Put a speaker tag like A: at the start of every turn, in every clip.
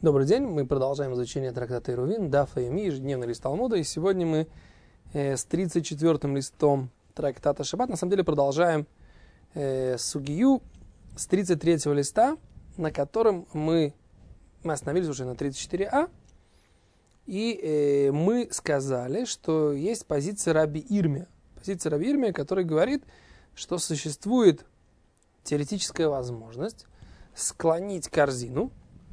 A: Добрый день, мы продолжаем изучение трактата Ирувин, Даф Йоми, ежедневный лист Талмуда, и сегодня мы с 34-м листом трактата Шаббат, на самом деле продолжаем сугию с 33-го листа, на котором мы остановились уже на 34а, и мы сказали, что есть позиция Раби Ирмия, который говорит, что существует теоретическая возможность склонить корзину.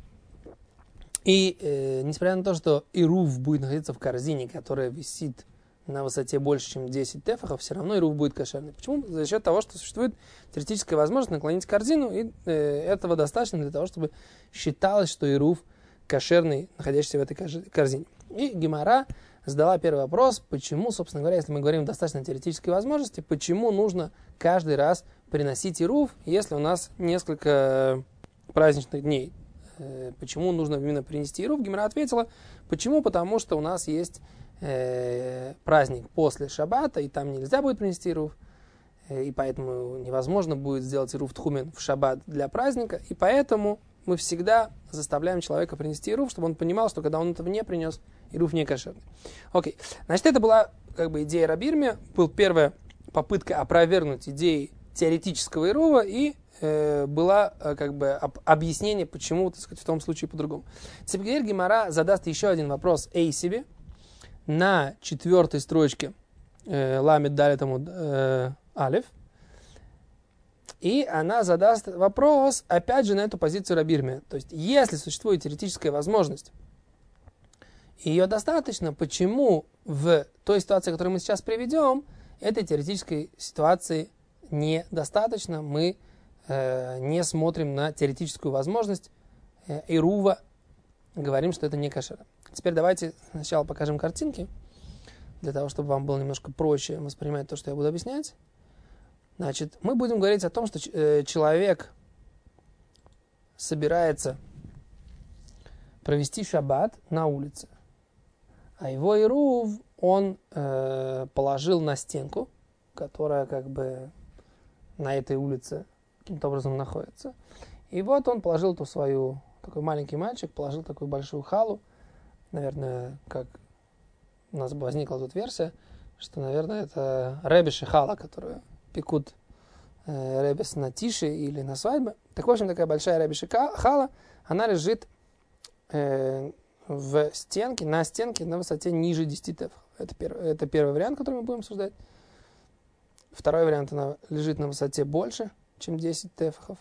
A: И несмотря на то, что Ирув будет находиться в корзине, которая висит на высоте больше, чем 10 тефахов, все равно Ирув будет кошерный. Почему? За счет того, что существует теоретическая возможность наклонить корзину, и этого достаточно для того, чтобы считалось, что Ирув кошерный, находящийся в этой корзине. И Гемара задала первый вопрос, почему, собственно говоря, если мы говорим о достаточно теоретической возможности, почему нужно каждый раз приносить Ирув, если у нас несколько праздничных дней. Почему нужно именно принести Ирув? Гемара ответила, почему? Потому что у нас есть праздник после Шаббата, и там нельзя будет принести Ирув, и поэтому невозможно будет сделать Ирув Тхумен в Шаббат для праздника, и поэтому мы всегда заставляем человека принести Ирув, чтобы он понимал, что когда он этого не принес, Ирув не кошерный. Окей. Значит, это была идея Раби Ирмия, была первая попытка опровергнуть идеи теоретического Ирува, и была объяснение, почему, так сказать, в том случае по-другому. Теперь Гемара задаст еще один вопрос Эйсибе на 4-й строчке Ламед Далет Амуд Алеф. И она задаст вопрос, опять же, на эту позицию Раби Ирмия. То есть, если существует теоретическая возможность, ее достаточно, почему в той ситуации, которую мы сейчас приведем, этой теоретической ситуации недостаточно, мы не смотрим на теоретическую возможность Ирува, говорим, что это не кошерно. Теперь давайте сначала покажем картинки, для того, чтобы вам было немножко проще воспринимать то, что я буду объяснять. Значит, мы будем говорить о том, что человек собирается провести шаббат на улице, а его Ирув он положил на стенку, которая на этой улице каким-то образом находится. И вот он положил такой маленький мальчик, положил такую большую халу. Наверное, как у нас возникла тут версия, что, наверное, это ребеши хала, которую пекут ребес на тише или на свадьбе. Так, в общем, такая большая ребеши хала, она лежит на стенке на высоте ниже 10 тефахов. Это первый вариант, который мы будем обсуждать. Второй вариант, она лежит на высоте больше, чем 10 тефахов.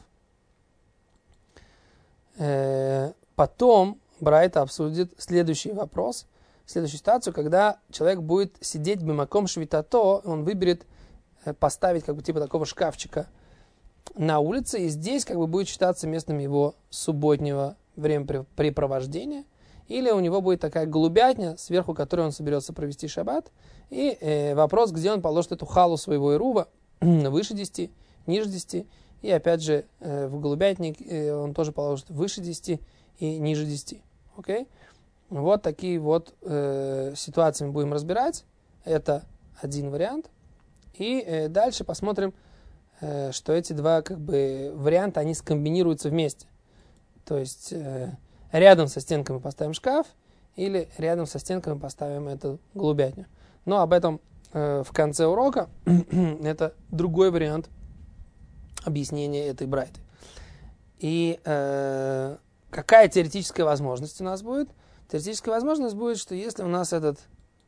A: Потом Брайта обсудит следующий вопрос, следующую ситуацию, когда человек будет сидеть бимаком швитато, он выберет поставить типа такого шкафчика на улице, и здесь будет считаться местом его субботнего времяпрепровождения, или у него будет такая голубятня, сверху которой он соберется провести шаббат, и вопрос, где он положит эту халу своего Ирува, выше 10, ниже 10, и опять же в голубятник он тоже положит выше 10 и ниже 10. Окей? Вот такие вот ситуации мы будем разбирать. Это один вариант. И дальше посмотрим, что эти два варианта, они скомбинируются вместе. То есть рядом со стенкой мы поставим шкаф, или рядом со стенкой мы поставим эту голубятню. Но об этом в конце урока. Это другой вариант объяснения этой брайты. И какая теоретическая возможность у нас будет? Теоретическая возможность будет, что если у нас этот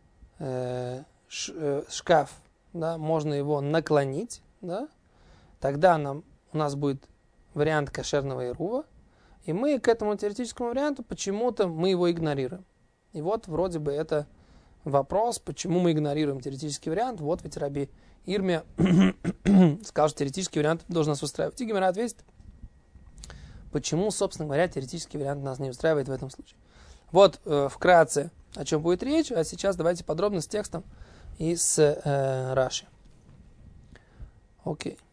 A: шкаф, да, можно его наклонить, да, тогда у нас будет вариант кошерного Ирува, и мы к этому теоретическому варианту почему-то мы его игнорируем. И вот вроде бы это вопрос, почему мы игнорируем теоретический вариант. Вот ведь Раби Ирмия сказал, что теоретический вариант должен нас устраивать. И Гемара ответит, почему, собственно говоря, теоретический вариант нас не устраивает в этом случае. Вот вкратце, о чем будет речь, а сейчас давайте подробно с текстом и с Раши. Окей.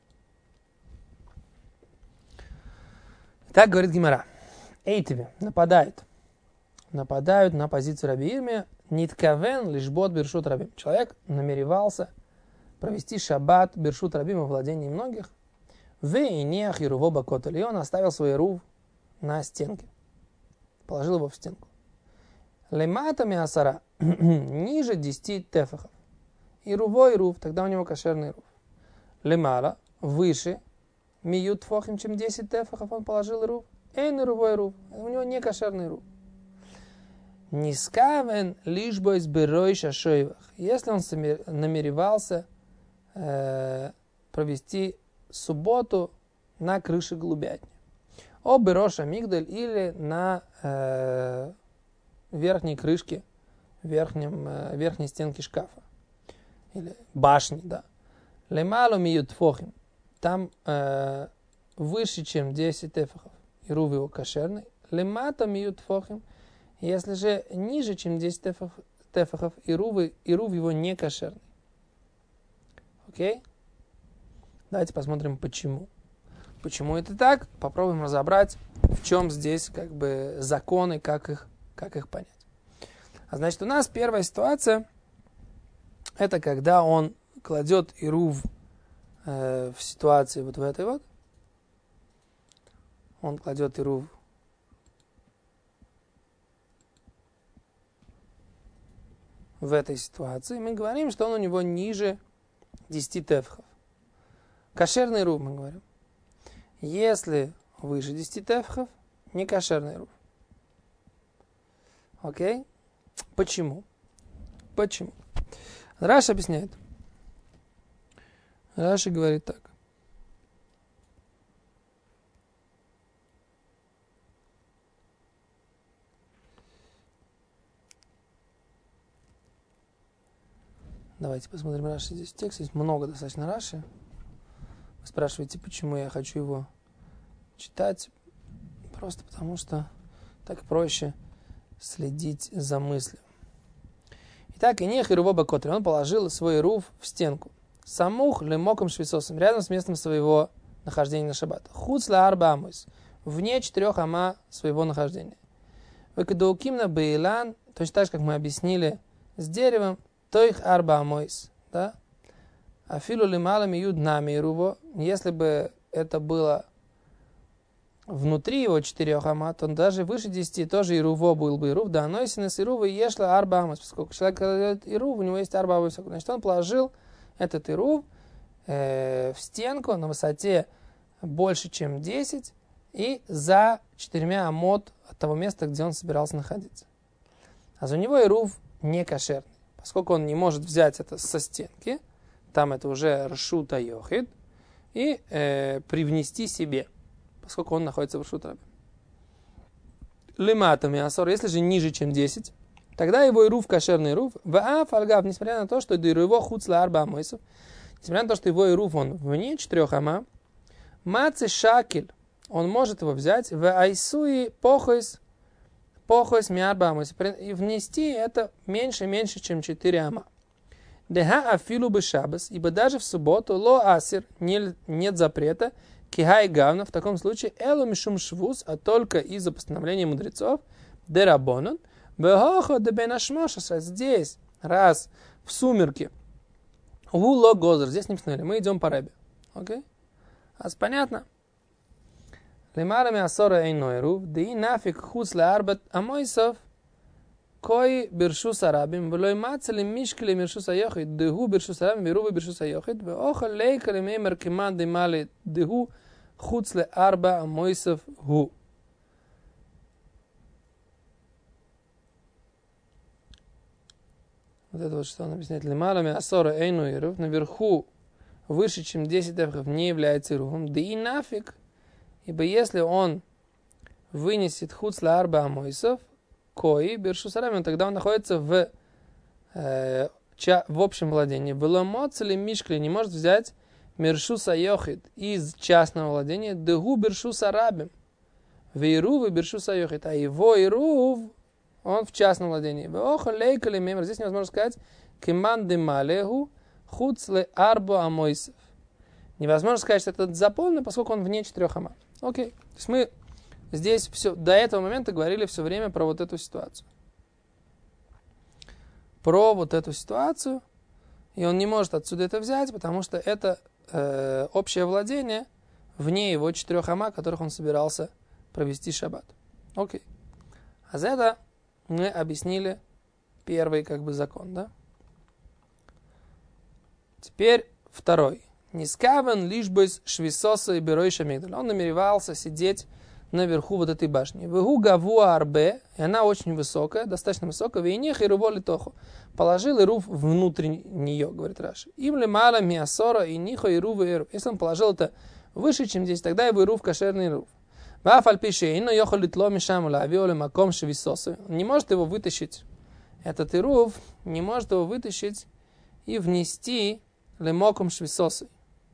A: Так говорит Гемара. Эйтиви нападают на позицию Раби Ирмия. Ниткавен лишбот бершут рабим. Человек намеревался провести шаббат бершут рабим во владении многих. И он оставил свой Ирув на стенке. положил его в стенку. Лемата миасара, ниже 10 тефахов. И рувой рув, тогда у него кошерный рув. Лемала, выше, миют тфохим, чем 10 тефахов, он положил рув. Эйн рувой рув, у него не кошерный рув. Нискавен лишь бойс берой шашоевах. Если он намеревался провести субботу на крыше голубятни. О бероша мигдаль или на верхней крышке, верхней стенке шкафа. Или башни, да. Лемалу миют тфохим. Там выше, чем 10 тефахов. И рув его кошерный. Лемата миют тфохим. Если же ниже, чем 10 тефахов, и рув его не кошерный. Окей? Давайте посмотрим, почему. Почему это так? Попробуем разобрать, в чем здесь как бы законы, как их понять. А значит, у нас первая ситуация, это когда он кладет ирув в ситуации вот в этой вот. Он кладет ирув в этой ситуации. Мы говорим, что он у него ниже 10 тефахов. Кошерный ирув, мы говорим. Если выше 10 тефахов, не кошерный ирув. Окей? Почему? Почему? Раши объясняет. Раши говорит так. Давайте посмотрим Раши. Здесь текст, здесь много достаточно Раши. Вы спрашиваете, почему я хочу его читать. Просто потому, что так проще следить за мыслью. Итак, Инех Ируво Бакотри, он положил свой ирув в стенку. Самух лемоком швейцосом, рядом с местом своего нахождения на шаббат. Хуцла арба амойс, вне 4 ама своего нахождения. Векадаукимна бейлан, точно так же, как мы объяснили с деревом, тоих арба амойс, да? Афилу лималами юд нами ируво, если бы это было внутри его 4 ама, то даже выше 10 тоже ируво был бы ирув, да, но если с ирува ешла арба амойс, поскольку человек делает ирув, у него есть арба амойс, значит, он положил этот ирув в стенку на высоте больше, чем 10 и за 4 амот от того места, где он собирался находиться. А за него ирув не кошерный, поскольку он не может взять это со стенки, там это уже ршута йохид, и привнести себе, поскольку он находится в ршут рабе. Лиматами асор, если же ниже, чем 10, тогда его ирув кошерный ирув, вааф альгав, несмотря на то, что его хуцла арба амойсов, несмотря на то, что его ирув он вне 4 ама, мацы шакель, он может его взять в айсуи похойс миарба амойсов, и внести это меньше, чем 4 ама. Деха афилу бы шабас, ибо даже в субботу ло асир, нет запрета, кихай гавна, в таком случае элу мишум швуз, а только из-за постановления мудрецов, дерабонон, бехохо дебенашмоша, здесь, раз в сумерки, ло гозер, здесь не посмотрели, мы идем по ребе. Окей? Понятно? Лимарами асора эйной рув, да и нафиг хуц леарбет амойсов, кой бершус арабим, влой мацали мишкали бершус айохид, дегу бершус арабим, берувы бершус айохид, веохо лейкали меймер киманды мали дегу хуц леарба амойсов гу. Вот это вот, что он объясняет. Лимарами асора эйной рув, наверху выше, чем 10 тефахов, не является ирувом, да и нафиг, ибо если он вынесет хуц леарба амойсов, кои бершус арабим, тогда он находится в общем владении. Веломоцели мишкли не может взять мершуса йохид из частного владения, дегу бершус арабим, вейрувы бершуса йохид, а его ирув он в частном владении. Веохо лейкали мемер, здесь невозможно сказать киманды малеху хуцле арбо амойсов. Невозможно сказать, что это заполнено, поскольку он вне 4 ама. Окей. То есть мы здесь все, до этого момента говорили все время про вот эту ситуацию. Про вот эту ситуацию. И он не может отсюда это взять, потому что это общее владение вне его 4 ама, которых он собирался провести шаббат. Окей. А за это мы объяснили первый как бы закон, да? Теперь второй. Нискавен лишь бы швисоса и беройша мигдаль. Он намеревался сидеть наверху вот этой башни. Вегу гавуа арбе, и она очень высокая, достаточно высокая. Вейнех и руволи тоху. Положил ирув внутрь нее, говорит Раши. Им ли мало миасора и нихо и рува и ирув. Если он положил это выше, чем здесь, тогда его ирув кошерный ирув. Вафаль пише, ино йохали тло мишам лавиоли маком швисоса. Он не может его вытащить. Этот ирув не может его вытащить и внести лемоком швисосы.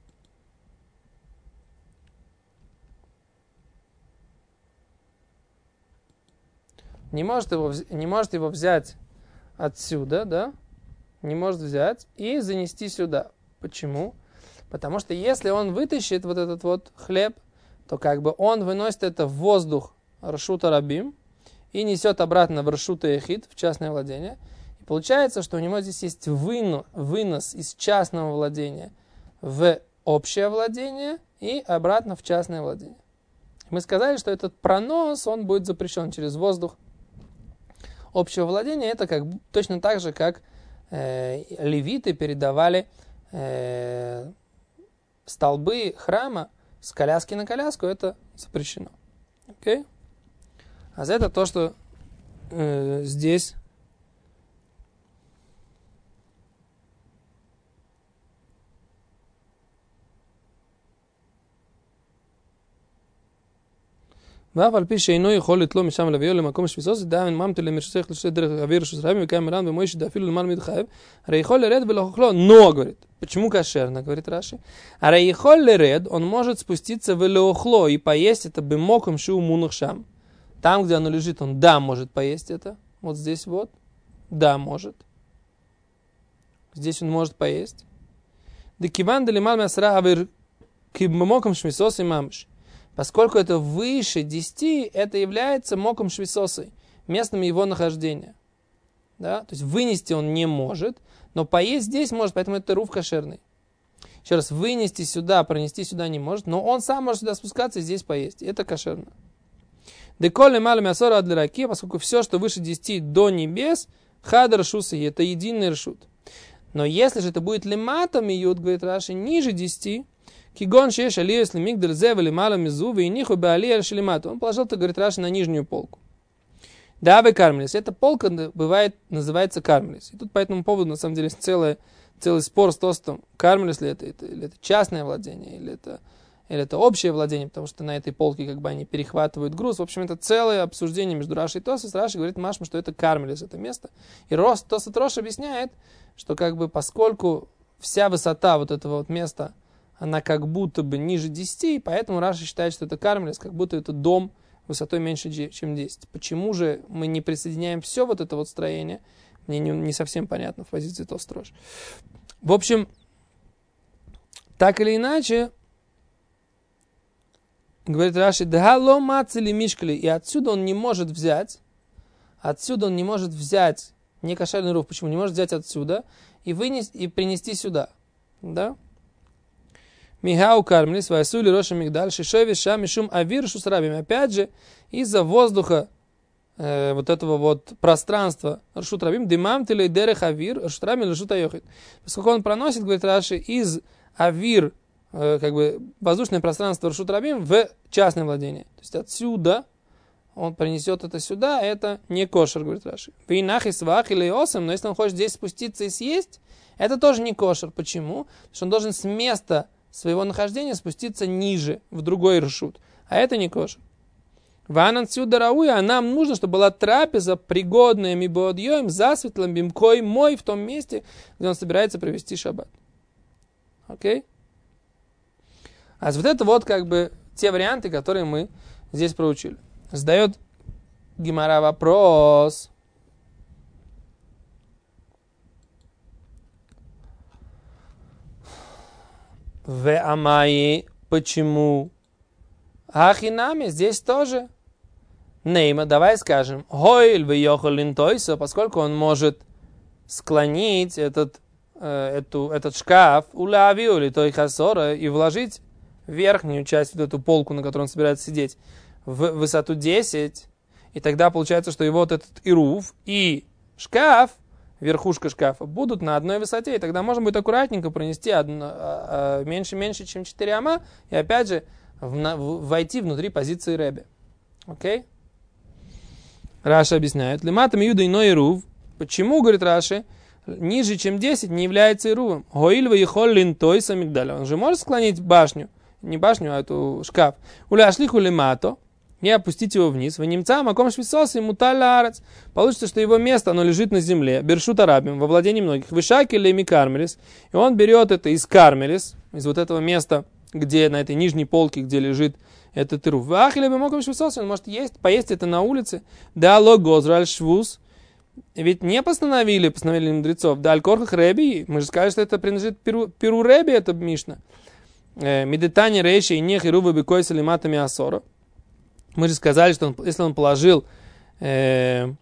A: Не может его взять отсюда, да? Не может взять и занести сюда. Почему? Потому что если он вытащит вот этот вот хлеб, то как бы он выносит это в воздух Рашута Рабим и несет обратно в Рашута Яхид, в частное владение. И получается, что у него здесь есть вынос из частного владения в общее владение и обратно в частное владение. Мы сказали, что этот пронос, он будет запрещен через воздух общего владения. Это как, точно так же, как левиты передавали столбы храма с коляски на коляску, это запрещено. Okay? А за это то, что здесь ואף על פי שאינו יכול לתלו משם להביאו למקום שפיסוס, דאמן ממתו למרשסך לשתי דרך אוויר רשוס רבים, וקיים מרן ומויש דאפילו למעלה מתחייב, הרי יכול לרד ולאכלו, но, говорит. Почему кошерно, говорит Раши? הרי יכול לרד, он может спуститься ולאכло и поесть это במקום שהוא מונח שם. Там, где оно лежит, он да, может поесть это. Вот здесь вот. Да, может. Здесь он может поесть. דכיוון דלמעלה מעשרה אוויר, כי במקום שפיסוס имамш. Поскольку это выше 10, это является моком швисосой, местом его нахождения. Да? То есть вынести он не может, но поесть здесь может, поэтому это рув кошерный. Еще раз, вынести сюда, пронести сюда не может, но он сам может сюда спускаться и здесь поесть. Это кошерно. Деколе мало мясора для раки, поскольку все, что выше 10 до небес, хадр шусы, это единый ршут. Но если же это будет лиматом иют, говорит Раши, ниже 10, Кигон шеш алиес лимигдаль зевели мало мизу и ниху беалия шелимату. Он положил, так говорит Раши, на нижнюю полку. Давай кармелис. Эта полка бывает, называется кармелис. И тут по этому поводу, на самом деле, целый спор с Тостом. Кармелис ли это, или это частное владение, или это общее владение, потому что на этой полке как бы они перехватывают груз. В общем, это целое обсуждение между Раши и Тосом. Раши говорит Машма, что это кармелис, это место. И Тосот Рош объясняет, что как бы поскольку вся высота вот этого вот места, она как будто бы ниже 10, и поэтому Раши считает, что это кармелис, как будто это дом высотой меньше, чем 10. Почему же мы не присоединяем все вот это вот строение? Мне не совсем понятно в позиции Тострош. В общем, так или иначе, говорит Раши, «Дхало мацели мишкали», и отсюда он не может взять некошерный рув. Почему? Не может взять отсюда и вынести, и принести сюда. Да? Михау кармлис, вайсули роша мигдаль, шишови шами шум авир шусрабим. Опять же, из-за воздуха вот этого вот пространства ршут рабим, дымам тилей дерех авир, ршут рабим ршут айохит. Поскольку он проносит, говорит Раши, из авир, как бы воздушное пространство ршут рабим в частное владение. То есть отсюда он принесет это сюда, это не кошер, говорит Раши. Винах и свах или осам, но если он хочет здесь спуститься и съесть, это тоже не кошер. Почему? Потому что он должен с места своего нахождения спуститься ниже, в другой ршут. А это не кошер. Ван отсюда рауя, а нам нужно, чтобы была трапеза, пригодная мибоодьем, засветлым бимкой мой в том месте, где он собирается провести шаббат. Окей? А вот это вот как бы те варианты, которые мы здесь проучили. Задает Гемара вопрос. В Амайи, почему? Ахинами, здесь тоже. Нейма, давай скажем, Хойль в Йохолин Тойса, поскольку он может склонить этот шкаф, улави или той хасора, и вложить верхнюю часть, вот эту полку, на которой он собирается сидеть, в высоту 10, И тогда получается, что и вот этот ирув, и шкаф, верхушка шкафа, будут на одной высоте. И тогда можно будет аккуратненько пронести меньше, чем 4 ама, и опять же войти внутри позиции Ребе. Окей? Раша объясняет. Лиматам юда иной ирув. Почему, говорит Раши, ниже, чем 10 не является ирувом? Гоильва и холлин той самигдаля. Он же может склонить башню, не башню, а эту шкаф. Уля ашлиху лимато. И опустить его вниз. Вы немца, маком швисос и муталярец. Получится, что его место, оно лежит на земле. Бершут арабим, во владении многих. Вышаки леми кармелис. И он берет это из кармелис, из вот этого места, где на этой нижней полке, где лежит этот ирув. Вахили бы маком швисос, он может поесть это на улице. Да лог гозраль швус. Ведь не постановили мудрецов. Да аль-корхах Реби. Мы же сказали, что это принадлежит Перу Реби, это Мишна. Медитани рейши и нех ирува бекойса лиматами асора. Мы же сказали, что если он положил этот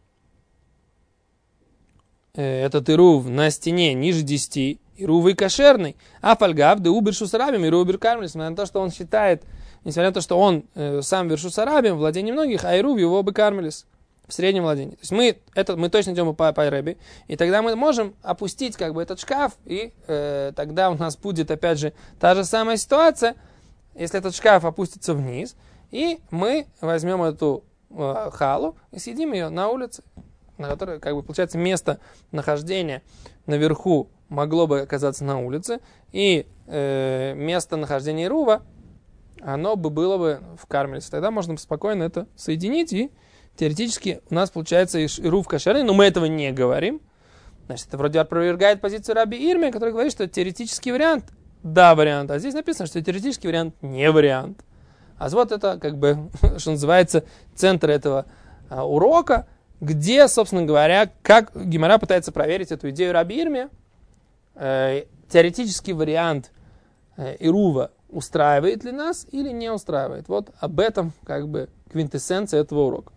A: ирув на стене ниже 10, ирув и кошерный, а фальгав да убер шусарабим, ирув убер кармелис, несмотря на то, что он считает, несмотря на то, что он сам вершусарабим, владение многих, а ирув его бы кармелис в среднем владении. То есть мы точно идем по Реби, и тогда мы можем опустить как бы этот шкаф, и тогда у нас будет опять же та же самая ситуация, если этот шкаф опустится вниз, и мы возьмем эту халу и съедим ее на улице, на которой, как бы, получается, место нахождения наверху могло бы оказаться на улице, и место нахождения ирува, оно бы было бы в кармелисе. Тогда можно спокойно это соединить, и теоретически у нас получается ирув кошерный, но мы этого не говорим. Значит, это вроде опровергает позицию Раби Ирми, который говорит, что теоретический вариант, да, вариант, а здесь написано, что теоретический вариант не вариант. А вот это, как бы, что называется, центр этого урока, где, собственно говоря, как Гемара пытается проверить эту идею Раби Ирми. Теоретический вариант ирува устраивает ли нас или не устраивает. Вот об этом, как бы, квинтэссенция этого урока.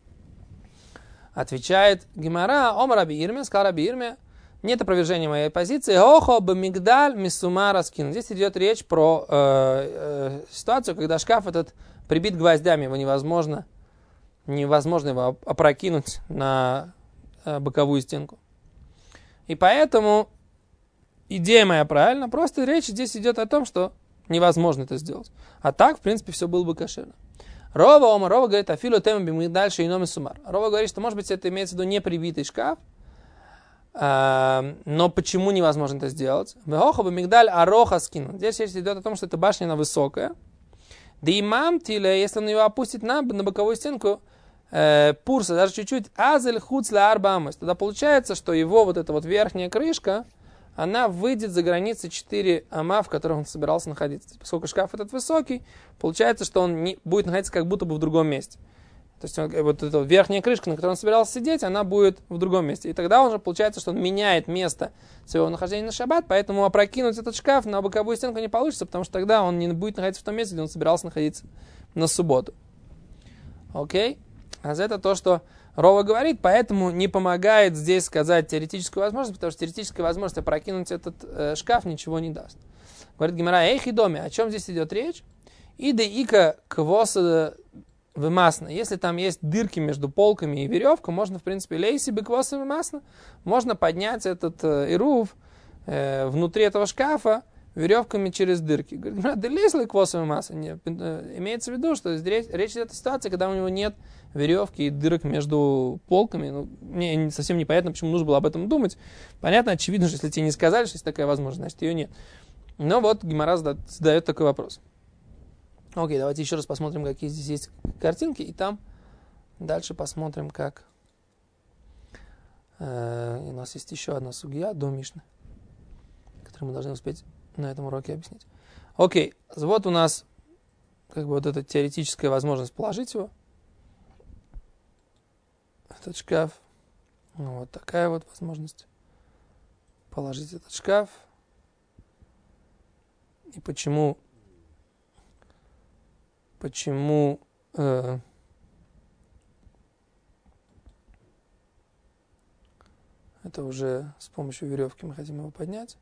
A: Отвечает Гемара, ом Раби Ирми, сказал Раби Ирми, нет опровержения моей позиции. Охо бамигдаль мисума раскин. Здесь идет речь про ситуацию, когда шкаф этот прибит гвоздями, его невозможно его опрокинуть на боковую стенку. И поэтому идея моя правильна, просто речь здесь идет о том, что невозможно это сделать. А так, в принципе, все было бы кошерно. Рова говорит, афилу тему бимигдаль шейном сумар. Рова говорит, что, может быть, это имеется в виду не прибитый шкаф, но почему невозможно это сделать? Мигдаль ароха скину. Здесь речь идет о том, что эта башня она высокая. Да имам тиле, если он ее опустит на боковую стенку, пурса, даже чуть-чуть, азель хуцля арбамус. Тогда получается, что его вот эта вот верхняя крышка, она выйдет за границы 4 ама, в которых он собирался находиться. Поскольку шкаф этот высокий, получается, что он будет находиться как будто бы в другом месте. То есть вот эта верхняя крышка, на которой он собирался сидеть, она будет в другом месте. И тогда уже получается, что он меняет место своего нахождения на шаббат, поэтому опрокинуть этот шкаф на боковую стенку не получится, потому что тогда он не будет находиться в том месте, где он собирался находиться на субботу. Окей? А это то, что Рова говорит, поэтому не помогает здесь сказать теоретическую возможность, потому что теоретическая возможность опрокинуть этот шкаф ничего не даст. Говорит Гемара, эй, хидоми, о чем здесь идет речь? Ида ика квоса вымасно. Если там есть дырки между полками и веревка, можно, в принципе, лейси беквоса вымасно, можно поднять этот ирув внутри этого шкафа веревками через дырки. Говорит, да лезли квоса вымасно. Имеется в виду, что здесь речь идет о ситуации, когда у него нет веревки и дырок между полками. Ну, мне совсем непонятно, почему нужно было об этом думать. Понятно, очевидно, что если тебе не сказали, что есть такая возможность, значит, ее нет. Но вот Гемара задает такой вопрос. Окей, давайте еще раз посмотрим, какие здесь есть картинки, и там дальше посмотрим, как у нас есть еще одна сугья до Мишны, которую мы должны успеть на этом уроке объяснить. Окей, вот у нас как бы вот эта теоретическая возможность положить его, этот шкаф. Вот такая вот возможность положить этот шкаф. И почему это уже с помощью веревки мы хотим его поднять.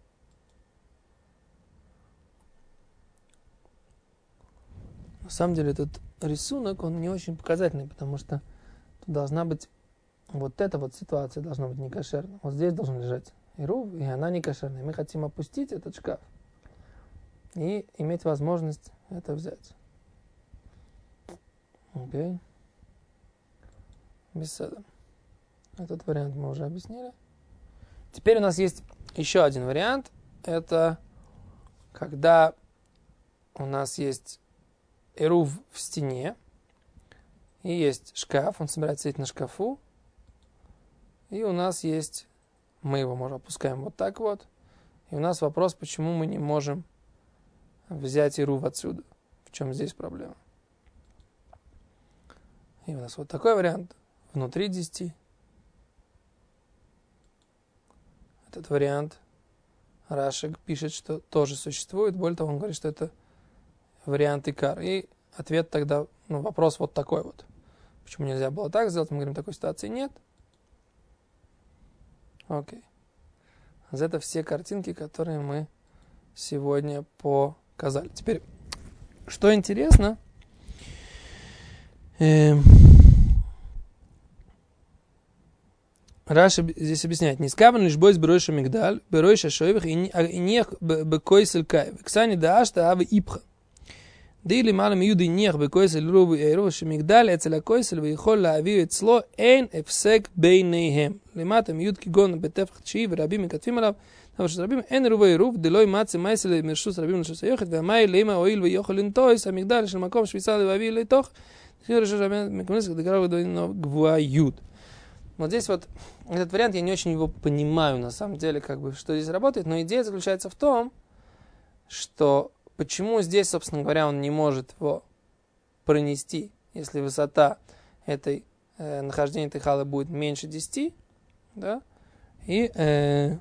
A: На самом деле этот рисунок, он не очень показательный, потому что то должна быть вот эта вот ситуация должна быть некошерна. Вот здесь должен лежать ирув, и она некошерная. Мы хотим опустить этот шкаф и иметь возможность это взять. Окей. Беседа. Этот вариант мы уже объяснили. Теперь у нас есть еще один вариант. Это когда у нас есть ирув в стене, и есть шкаф, он собирается сидеть на шкафу, и у нас есть, мы его можем опускаем вот так вот, и у нас вопрос, почему мы не можем взять ирув отсюда. В чем здесь проблема? И у нас вот такой вариант внутри 10. Этот вариант Раши пишет, что тоже существует. Более того, он говорит, что это вариант икар. И ответ тогда, вопрос вот такой вот. Почему нельзя было так сделать? Мы говорим, такой ситуации нет. Окей. Это все картинки, которые мы сегодня показали. Теперь, что интересно, Раши здесь объясняет: не скаван лишь бой с беройша мигдаль, беройша шоевых и нех бекойсель кай. Ксани даашта авы ипха. Да или малым юды нех бекойсель рубы и роша мигдаль, эцеля койсель вейхол лаавию эцло эйн эфсек бейнейхем. Лиматам юдки гон бетефх чии врабим и катфим алав. Навыш рабим эйн рубы и руб, делой мацы майсель мершус рабим лешус айохет, вамай лейма оил вейохол интойс, а мигдаль шелмаком швейцал вавил лейтох. Вот здесь вот этот вариант, я не очень его понимаю, на самом деле, что здесь работает, но идея заключается в том, что почему здесь, собственно говоря, он не может его пронести, если высота этой нахождения этой халы будет меньше 10, да, и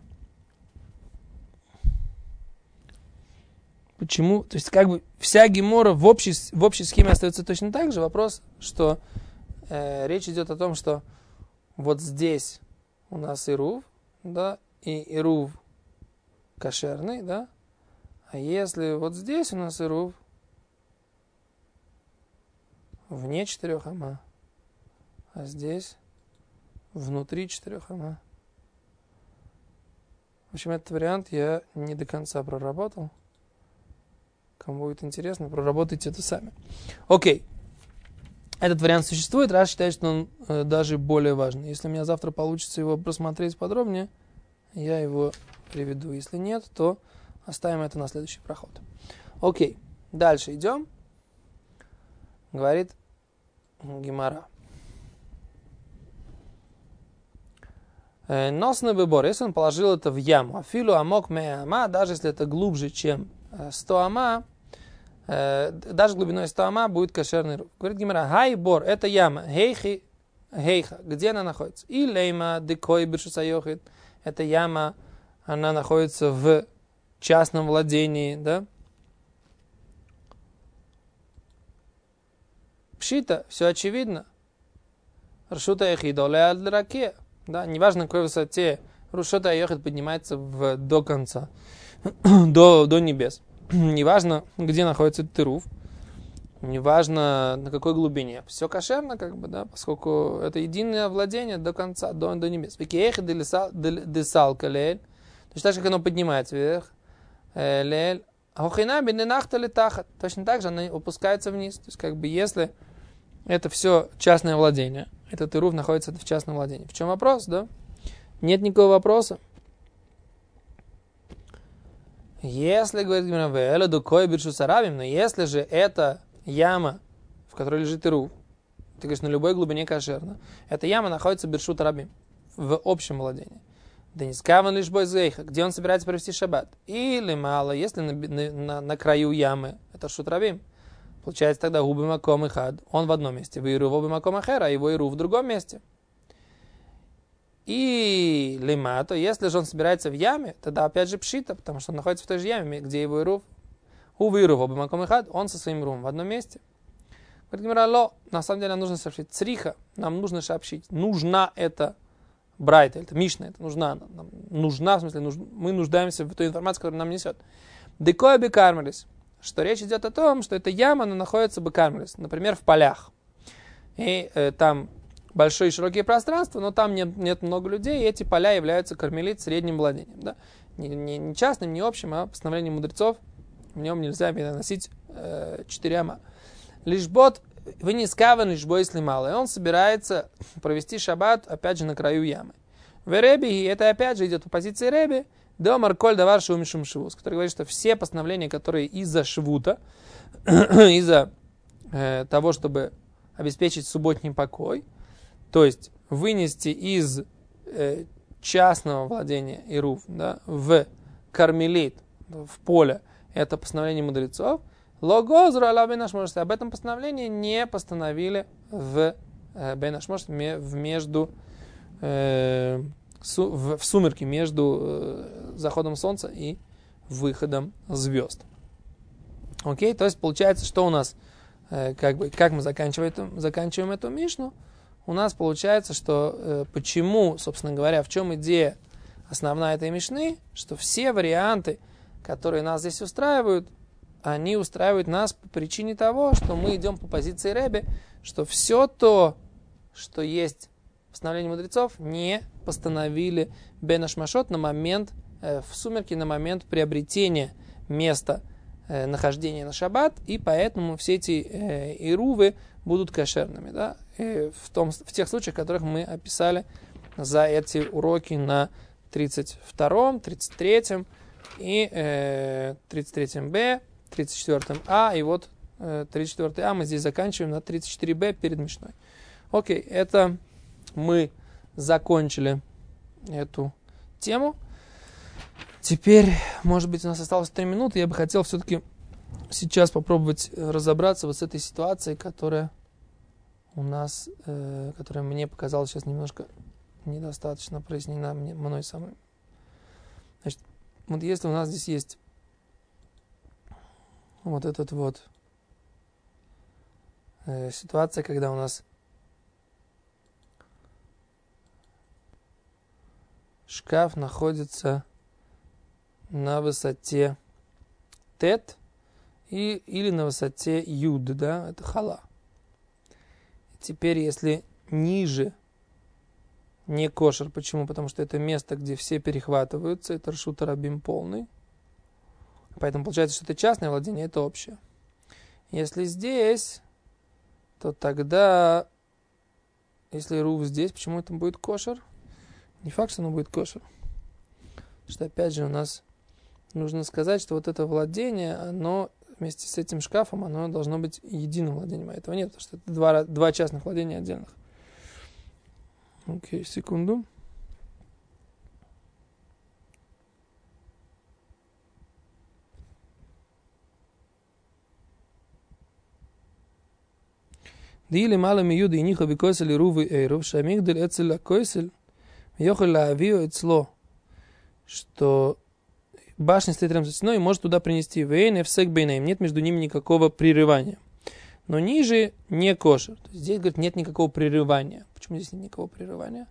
A: почему, то есть вся гемора в общей схеме остается точно так же. Вопрос, что речь идет о том, что вот здесь у нас ирув, да, и ирув кошерный, да, а если вот здесь у нас ирув вне 4 ама, а здесь внутри 4 ама. В общем, этот вариант я не до конца проработал. Кому будет интересно, проработайте это сами. Окей. Этот вариант существует. Раш считает, что он даже более важный. Если у меня завтра получится его просмотреть подробнее, я его приведу. Если нет, то оставим это на следующий проход. Окей. Дальше идем. Говорит Гемара. Носный выбор. Если он положил это в яму, афилу амок меа ама, даже если это глубже, чем 100 ама, даже глубиной 100 ама будет кошерный рув. Говорит Гемара, хайбор, это яма, хейха, где она находится? И лейма декой биршусайохит, это яма, она находится в частном владении, да? Пшита, все очевидно. Ршута эхидо леаль раке, да? Неважно, на какой высоте рушота эхид поднимается до конца, до небес. Неважно, где находится этот ирув, неважно, на какой глубине. Все кошерно, да, поскольку это единое владение до конца, до небес. Точно так же, как оно поднимается вверх, точно так же оно опускается вниз. То есть, если это все частное владение, этот ирув находится в частном владении. В чем вопрос, да? Нет никакого вопроса. Если, говорит Гемара, но если же это яма, в которой лежит ирув, ты говоришь, на любой глубине кошерно, эта яма находится бершут рабим, в общем владении. Да не скаван лишь бой зейха, где он собирается провести шаббат. Или мало, если на краю ямы, это шут рабим, получается тогда губы маком и хад, он в одном месте, вы ирув маком ахера, а его ирув в другом месте. И лимато, если же он собирается в яме, тогда опять же пшита, потому что он находится в той же яме, где его ирув. Увы, он со своим ирувом в одном месте. Говорит Гемара, на самом деле нам нужно сообщить цриха, нам нужно сообщить, нужна эта брайта, это мишна, это нужна, в смысле, мы нуждаемся в той информации, которую нам несет. Декоя бекармелис, что речь идет о том, что эта яма, она находится бекармелис, например, в полях. И там большие широкие пространства, но там нет много людей, и эти поля являются кармелит средним владением. Да? Не частным, не общим, а постановлением мудрецов. В нем нельзя переносить 4 ама. Лишбот, вы не скаван лишбо, если мало. И он собирается провести шаббат, опять же, на краю ямы. В Реби, и это опять же идет по позиции Реби, Домар коль давар шумишум шивус, который говорит, что все постановления, которые из-за швута, из-за того, чтобы обеспечить субботний покой, то есть вынести из частного владения Ирув, да, в кармелит, в поле, это постановление мудрецов, логозру аля бен ашмошет, об этом постановлении не постановили в бен ашмошет, в сумерки между заходом солнца и выходом звезд. Окей, то есть получается, что у нас, как мы заканчиваем эту мишну, у нас получается, что почему, собственно говоря, в чем идея основная этой мишны, что все варианты, которые нас здесь устраивают, они устраивают нас по причине того, что мы идем по позиции Реби, что все то, что есть в постановлении мудрецов, не постановили бен ашмашот на момент, в сумерки, на момент приобретения места нахождения на шаббат, и поэтому все эти ирувы будут кошерными, да? В тех случаях, которых мы описали за эти уроки на 32-м, 33-м и 33-м-б, 34-м-а, и вот 34-й-а мы здесь заканчиваем на 34-б перед мишной. Окей, это мы закончили эту тему. Теперь, может быть, у нас осталось 3 минуты. Я бы хотел все-таки сейчас попробовать разобраться вот с этой ситуацией, которая у нас, которая мне показалась сейчас немножко недостаточно прояснена мной самой. Значит, вот если у нас здесь есть вот этот вот ситуация, когда у нас шкаф находится на высоте тет или на высоте юд, да, это хала. Теперь, если ниже не кошер, почему? Потому что это место, где все перехватываются, это ршут рабим полный. Поэтому получается, что это частное владение, это общее. Если здесь, то тогда, если рув здесь, почему это будет кошер? Не факт, что оно будет кошер. Потому что, опять же, у нас нужно сказать, что вот это владение, оно вместе с этим шкафом, оно должно быть единым владением. А этого нет, потому что это два частных владения отдельных. Окей, секунду. Дили малами юды и ниха бекосель рувы эйров, шамигдель эцеля койсель, йохеля авио эцло, что башня стоит рядом со стеной и может туда принести вейн и всек бейнейм. Нет между ними никакого прерывания. Но ниже не кошер. То есть здесь, говорит, нет никакого прерывания. Почему здесь нет никакого прерывания?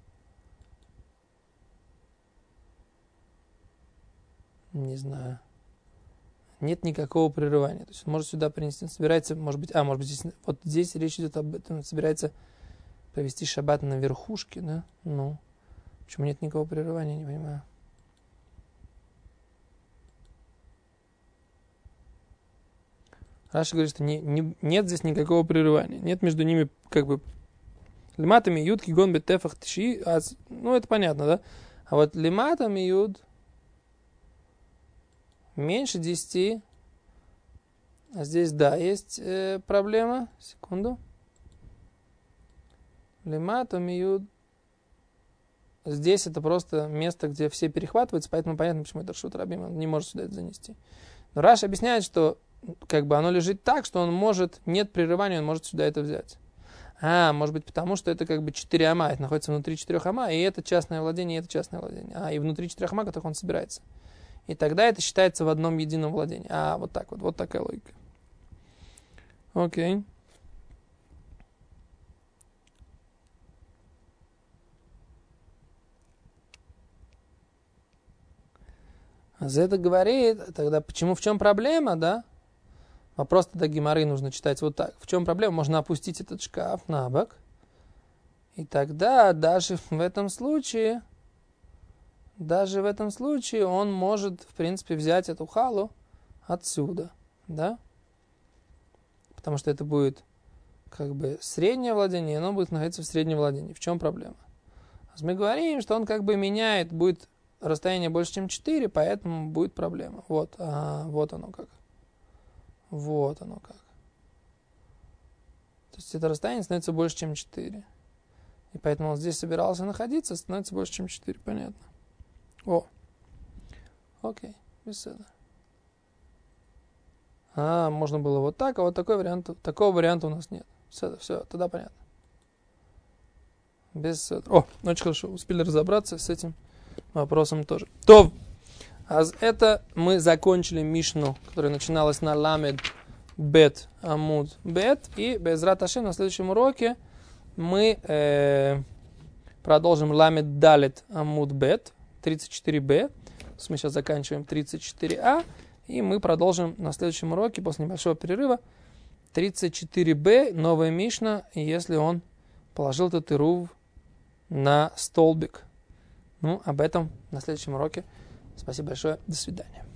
A: Не знаю. Нет никакого прерывания. То есть он может сюда принести, он собирается, может быть здесь, вот здесь речь идет об этом, он собирается провести шаббат на верхушке, да? Ну, почему нет никакого прерывания, не понимаю. Раши говорит, что нет здесь никакого прерывания. Нет между ними как бы лиматами юд, кигон бетефах тши. Ну, это понятно, да? А вот лиматами юд меньше 10. А здесь, да, есть проблема. Секунду. Лиматами юд. Здесь это просто место, где все перехватываются, поэтому понятно, почему это ршут рабим, он не может сюда это занести. Но Раши объясняет, что как бы оно лежит так, что он может, нет прерывания, он может сюда это взять. Может быть, потому что это как бы 4 ама, это находится внутри 4 ама, и это частное владение, и это частное владение. И внутри 4 ама, которых он собирается. И тогда это считается в одном едином владении. Вот так вот такая логика. Окей. За это говорит, тогда почему, в чем проблема, да? Вопрос тогда геморрой нужно читать вот так. В чем проблема? Можно опустить этот шкаф на бок И тогда даже в этом случае он может, в принципе, взять эту халу отсюда, да? Потому что это будет как бы среднее владение, и оно будет находиться в среднем владении. В чем проблема? Мы говорим, что он как бы меняет, будет расстояние больше, чем 4, поэтому будет проблема. Вот оно как. Вот оно как. То есть это расстояние становится больше, чем 4. И поэтому он здесь собирался находиться, становится больше, чем 4. Понятно. Окей. Беседа. Можно было вот так, а вот такой вариант. Такого варианта у нас нет. Все, тогда понятно. Очень хорошо. Успели разобраться с этим вопросом тоже. То, это мы закончили Мишну, которая начиналась на Ламед Бет Амуд Бет. И Безрат Ашем на следующем уроке мы продолжим Ламед Далет Амуд Бет 34b. Мы сейчас заканчиваем 34a. И мы продолжим на следующем уроке после небольшого перерыва 34b, новая Мишна, если он положил этот ирув на столбик. Об этом на следующем уроке. Спасибо большое. До свидания.